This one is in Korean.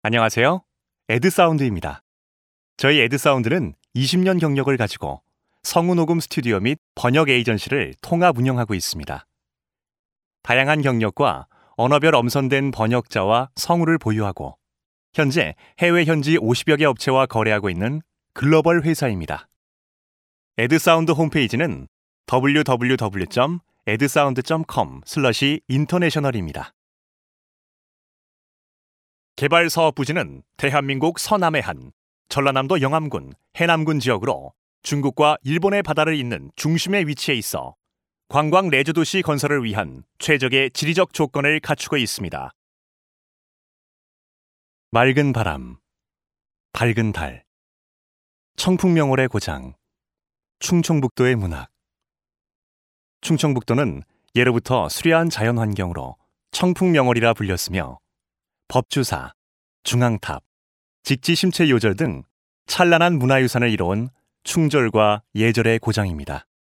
안녕하세요. 에드사운드입니다. 저희 에드사운드는 20년 경력을 가지고 성우 녹음 스튜디오 및 번역 에이전시를 통합 운영하고 있습니다. 다양한 경력과 언어별 엄선된 번역자와 성우를 보유하고 현재 해외 현지 50여 개 업체와 거래하고 있는 글로벌 회사입니다. 에드사운드 홈페이지는 www.edsound.com/international입니다. 개발 사업 부지는 대한민국 서남해 한 전라남도 영암군, 해남군 지역으로 중국과 일본의 바다를 잇는 중심에 위치해 있어 관광 레저 도시 건설을 위한 최적의 지리적 조건을 갖추고 있습니다. 맑은 바람, 밝은 달, 청풍명월의 고장, 충청북도의 문학. 충청북도는 예로부터 수려한 자연환경으로 청풍명월이라 불렸으며 법주사, 중앙탑, 직지심체 요절 등 찬란한 문화유산을 이뤄온 충절과 예절의 고장입니다.